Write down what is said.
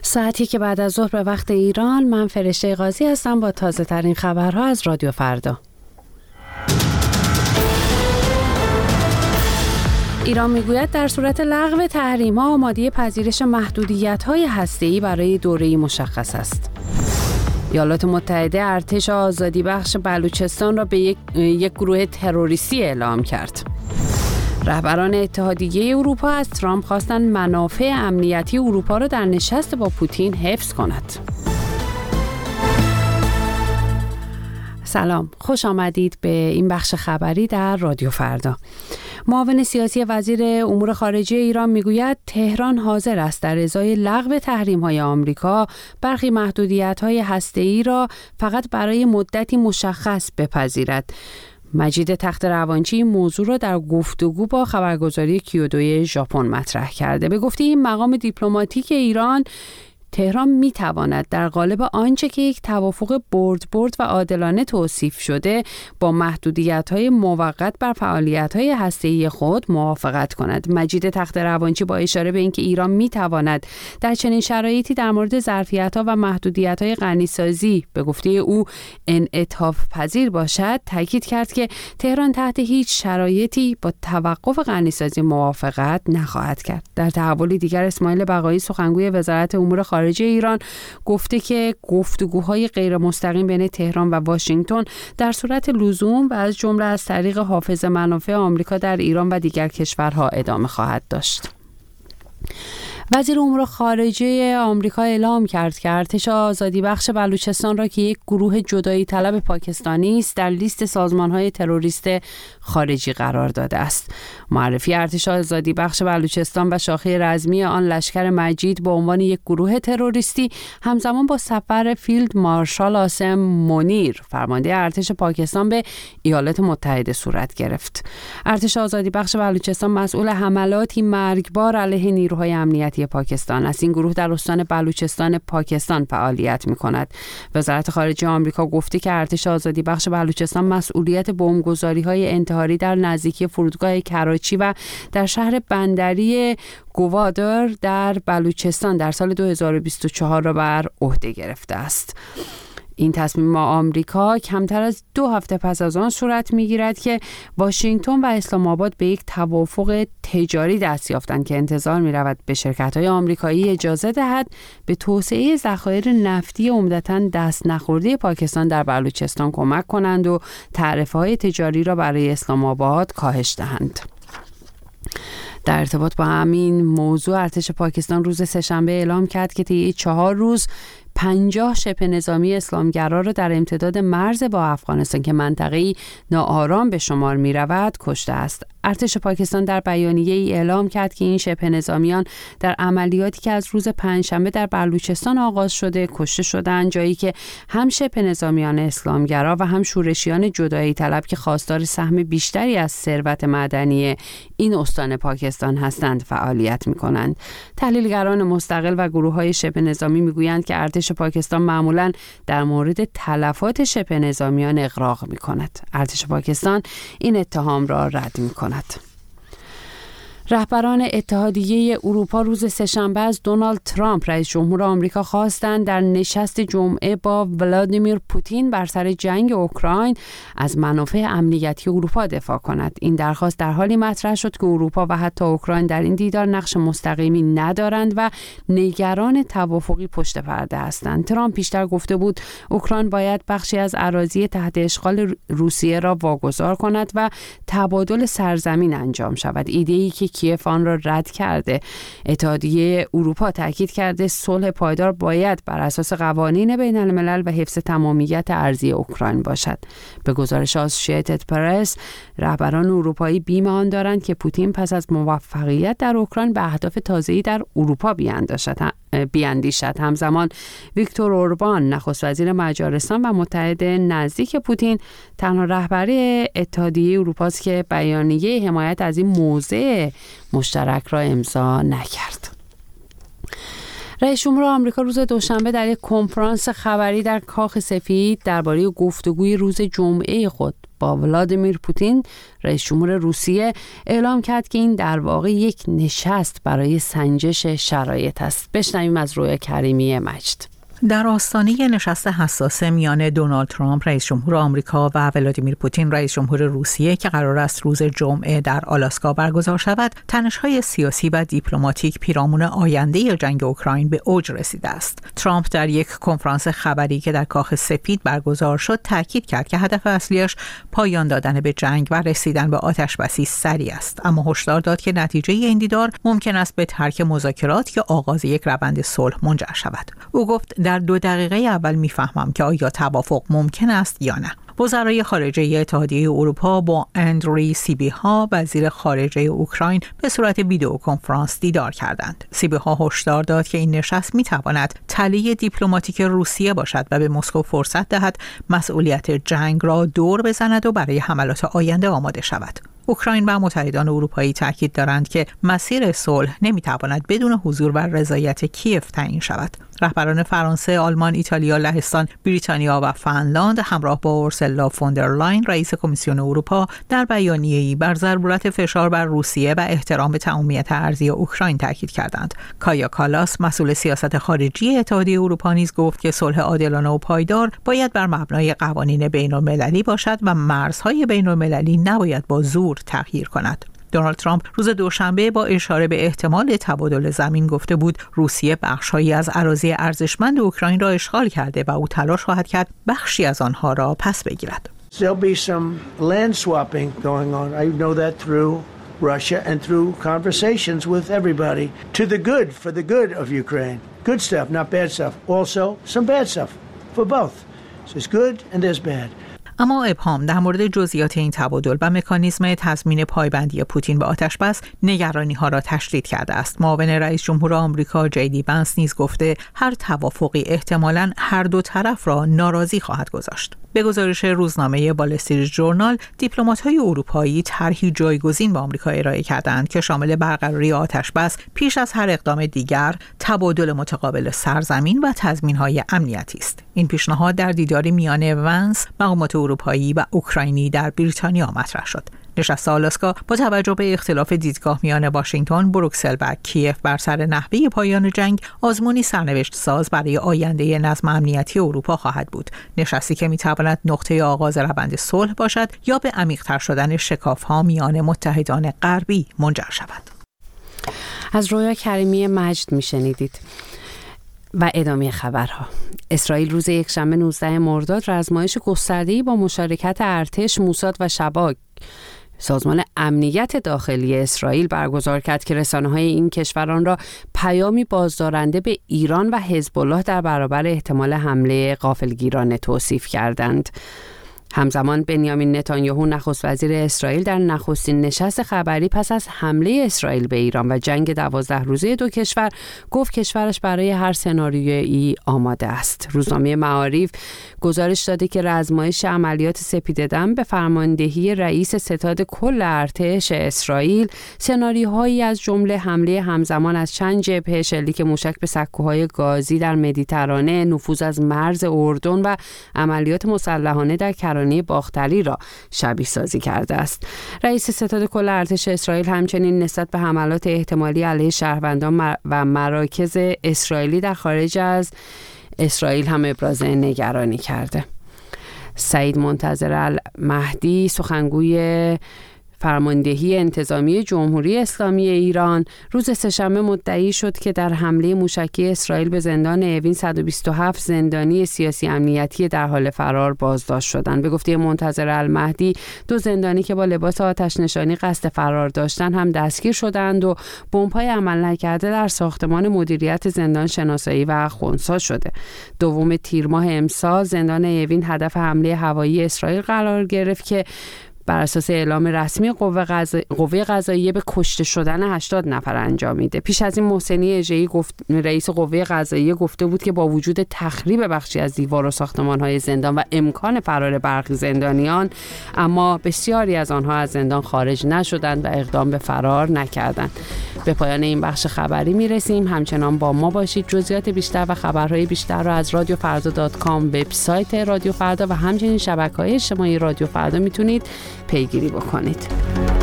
ساعتی که بعد از ظهر به وقت ایران. من فرشته قاضی هستم با تازه ترین خبرها از رادیو فردا. ایران میگوید در صورت لغو تحریم‌ها آماده پذیرش محدودیت‌های هسته‌ای برای دوره‌ای مشخص است. ایالات متحده ارتش آزادی بخش بلوچستان را به یک گروه تروریستی اعلام کرد. رهبران اتحادیه اروپا از ترامپ خواستند منافع امنیتی اروپا را در نشست با پوتین حفظ کند. سلام، خوش آمدید به این بخش خبری در رادیو فردا. معاون سیاسی وزیر امور خارجه ایران میگوید تهران حاضر است در ازای لغو تحریم‌های آمریکا برخی محدودیت‌های هسته‌ای را فقط برای مدتی مشخص بپذیرد. مجید تخت روانچی این موضوع را در گفتگو با خبرگزاری کیودو ژاپن مطرح کرده. به گفته این مقام دیپلماتیک ایران، تهران میتواند در قالب آنچه که یک توافق برد و عادلانه توصیف شده با محدودیت‌های موقت بر فعالیت‌های هسته‌ای خود موافقت کند. مجید تخت روانچی با اشاره به اینکه ایران میتواند در چنین شرایطی در مورد ظرفیت‌ها و محدودیت‌های غنیسازی به گفته او انعطاف پذیر باشد، تاکید کرد که تهران تحت هیچ شرایطی با توقف غنیسازی موافقت نخواهد کرد. در تحول دیگر اسماعیل بقایی سخنگوی وزارت امور خارجه ایران گفته که گفتگوهای غیر مستقیم بین تهران و واشنگتن در صورت لزوم و از جمله از طریق حافظ منافع آمریکا در ایران و دیگر کشورها ادامه خواهد داشت. وزیر امور خارجه آمریکا اعلام کرد که ارتش آزادی بخش بلوچستان را که یک گروه جدایی طلب پاکستانی است در لیست سازمان‌های تروریست خارجی قرار داده است. معرفی ارتش آزادی بخش بلوچستان و شاخه رزمی آن لشکر مجید به عنوان یک گروه تروریستی همزمان با سفر فیلد مارشال عاصم منیر فرمانده ارتش پاکستان به ایالات متحده صورت گرفت. ارتش آزادی بخش بلوچستان مسئول حملاتی مرگبار علیه نیروهای امنیتی پاکستان است. این گروه در استان بلوچستان پاکستان فعالیت می‌کند. وزارت خارجه آمریکا گفته که ارتش آزادی بخش بلوچستان مسئولیت بمبگذاری‌های انتحاری در نزدیکی فرودگاه کراچی و در شهر بندری گوادر در بلوچستان در سال 2024 را بر عهده گرفته است. این تصمیم آمریکا کمتر از 2 هفته پس از آن صورت می‌گیرد که واشنگتن و اسلام آباد به یک توافق تجاری دست یافتند که انتظار می‌رود به شرکت‌های آمریکایی اجازه دهد به توسعه ذخایر نفتی عمدتاً دست نخورده پاکستان در بلوچستان کمک کنند و تعرفه‌های تجاری را برای اسلام آباد کاهش دهند. در ارتباط با همین موضوع ارتش پاکستان روز سه‌شنبه اعلام کرد که طی 4 روز 50 شبه نظامی اسلامگرا را در امتداد مرز با افغانستان که منطقه‌ای ناآرام به شمار می‌رود کشته است. ارتش پاکستان در بیانیه‌ای اعلام کرد که این شبه نظامیان در عملیاتی که از روز پنجشنبه در بلوچستان آغاز شده کشته شدند، جایی که هم شبه نظامیان اسلامگرا و هم شورشیان جدایی طلب که خواستار سهم بیشتری از ثروت معدنی این استان پاکستان هستند فعالیت می‌کنند. تحلیلگران مستقل و گروه‌های شبه نظامی می‌گویند که ارتش پاکستان معمولاً در مورد تلفات شبه نظامیان اغراق می‌کند. ارتش پاکستان این اتهام را رد می‌کند. رهبران اتحادیه اروپا روز سه‌شنبه از دونالد ترامپ رئیس جمهور آمریکا خواستند در نشست جمعه با ولادیمیر پوتین بر سر جنگ اوکراین از منافع امنیتی اروپا دفاع کند. این درخواست در حالی مطرح شد که اروپا و حتی اوکراین در این دیدار نقش مستقیمی ندارند و نگران توافقی پشت پرده هستند. ترامپ پیشتر گفته بود اوکراین باید بخشی از اراضی تحت اشغال روسیه را واگذار کند و تبادل سرزمین انجام شود. ایده‌ای که کیف آن را رد کرده. اتحادیه اروپا تاکید کرده صلح پایدار باید بر اساس قوانین بین الملل و حفظ تمامیت ارضی اوکراین باشد. به گزارش آسوشییتد پرس، رهبران اروپایی بیم آن دارند که پوتین پس از موفقیت در اوکراین به اهداف تازه‌ای در اروپا بیاندیشد. همزمان ویکتور اوربان نخست وزیر مجارستان و متحد نزدیک پوتین تنها رهبر اتحادیه اروپا است که بیانیه حمایت از این موضع مشترک را امضا نکرد. رئیس جمهور آمریکا روز دوشنبه در یک کنفرانس خبری در کاخ سفید درباره گفتگوی روز جمعه خود با ولادیمیر پوتین رئیس جمهور روسیه اعلام کرد که این در واقع یک نشست برای سنجش شرایط است. بشنویم از رویا کریمی مجد. در آستانه نشست حساس میان دونالد ترامپ رئیس جمهور آمریکا و ولادیمیر پوتین رئیس جمهور روسیه که قرار است روز جمعه در آلاسکا برگزار شود، تنش‌های سیاسی و دیپلماتیک پیرامون آینده جنگ اوکراین به اوج رسیده است. ترامپ در یک کنفرانس خبری که در کاخ سفید برگزار شد تاکید کرد که هدف اصلیش پایان دادن به جنگ و رسیدن به آتش‌بسی سریع است، اما هشدار داد که نتیجه این دیدار ممکن است به ترک مذاکرات یا آغاز یک روند صلح منجر شود. او گفت در 2 دقیقه اول میفهمم که آیا توافق ممکن است یا نه. وزرای خارجه اتحادیه اروپا با اندری سیبیها وزیر خارجه اوکراین به صورت ویدئو کنفرانس دیدار کردند. سیبیها هشدار داد که این نشست میتواند تله دیپلماتیک روسیه باشد و به مسکو فرصت دهد مسئولیت جنگ را دور بزند و برای حملات آینده آماده شود. اوکراین و متحدان اروپایی تاکید دارند که مسیر صلح نمیتواند بدون حضور و رضایت کیف تعیین شود. رهبران فرانسه، آلمان، ایتالیا، لهستان، بریتانیا و فنلاند همراه با اورسولا فوندرلاین رئیس کمیسیون اروپا در بیانیه‌ای بر ضرورت فشار بر روسیه و احترام به تمامیت ارضی اوکراین تاکید کردند. کایا کالاس مسئول سیاست خارجی اتحادیه اروپا نیز گفت که صلح عادلانه و پایدار باید بر مبنای قوانین بین‌المللی باشد و مرزهای بین‌المللی نباید با زور تغییر کند. دونالد ترامپ روز دوشنبه با اشاره به احتمال تبادل زمین گفته بود روسیه بخش‌هایی از اراضی ارزشمند اوکراین را اشغال کرده و او تلاش خواهد کرد بخشی از آنها را پس بگیرد. There'll be some land swapping going on. I know that through Russia and through conversations with everybody to the good, for the good of Ukraine. Good stuff, not bad stuff. Also some bad stuff for both. So there's good and there's bad. اما ابهام در مورد جزئیات این تبادل و مکانیزم تضمین پایبندی پوتین به آتش‌بس نگرانی‌ها را تشدید کرده است. معاون رئیس جمهور آمریکا JD Vance نیز گفته هر توافقی احتمالاً هر دو طرف را ناراضی خواهد گذاشت. به گزارش روزنامه وال استریت ژورنال، دیپلمات‌های اروپایی طرحی جایگزین به آمریکا ارائه کردند که شامل برقراری آتش‌بس پیش از هر اقدام دیگر، تبادل متقابل سرزمین و تضمین‌های امنیتی است. این پیشنهاد در دیداری میان ونس، مقامات اروپایی و اوکراینی در بریتانیا مطرح شد. نشست آلاسکا با توجه به اختلاف دیدگاه میان واشنگتن، بروکسل و کیف بر سر نحوه پایان جنگ آزمونی سرنوشت ساز برای آینده نظم امنیتی اروپا خواهد بود. نشستی که میتواند نقطه آغاز روند صلح باشد یا به عمیق‌تر شدن شکاف‌ها میان متحدان غربی منجر شود. از رویا کریمی مجد میشنیدید. و ادامه خبرها. اسرائیل روز یکشنبه 19 مرداد رزمایش گسترده‌ای با مشارکت ارتش، موساد و شباک سازمان امنیت داخلی اسرائیل برگزار کرد که رسانه‌های این کشوران را پیامی بازدارنده به ایران و حزب الله در برابر احتمال حمله غافلگیرانه توصیف کردند. همزمان بنیامین نتانیاهو نخست وزیر اسرائیل در نخستین نشست خبری پس از حمله اسرائیل به ایران و جنگ 12 روزه دو کشور گفت کشورش برای هر سناریویی آماده است. روزنامه معارف گزارش داده که رزمایش عملیات سپیددم به فرماندهی رئیس ستاد کل ارتش اسرائیل سناریوهایی از جمله حمله همزمان از چند جبهه، شلیک موشک به سکوهای گازی در مدیترانه، نفوذ از مرز اردن و عملیات مسلحانه در کرانه باختری را شبیه سازی کرده است. رئیس ستاد کل ارتش اسرائیل همچنین نسبت به حملات احتمالی علیه شهروندان و مراکز اسرائیلی در خارج از اسرائیل هم ابراز نگرانی کرده. سعید منتظر المهدی سخنگوی فرماندهی انتظامی جمهوری اسلامی ایران روز سه‌شنبه مدعی شد که در حمله موشکی اسرائیل به زندان اوین 127 زندانی سیاسی امنیتی در حال فرار بازداشت شدند. به گفته منتظر المهدی 2 زندانی که با لباس آتش نشانی قصد فرار داشتند هم دستگیر شدند و بمب‌های عمل نکرده در ساختمان مدیریت زندان شناسایی و خنثی شده. 2 تیر ماه امسال زندان اوین هدف حمله هوایی اسرائیل قرار گرفت که بر اساس اعلام رسمی قوه قضاییه به کشته شدن 80 نفر انجام میده. پیش از این محسنی اژه‌ای رئیس قوه قضاییه گفته بود که با وجود تخریب بخشی از دیوار و ساختمان‌های زندان و امکان فرار برخی زندانیان، اما بسیاری از آنها از زندان خارج نشدند و اقدام به فرار نکردند. به پایان این بخش خبری میرسیم. همچنان با ما باشید. جزئیات بیشتر و خبرهای بیشتر را از radiofrda.com وبسایت رادیو فردا و همچنین شبکه‌های اجتماعی رادیو فردا میتونید پیگیری بکنید.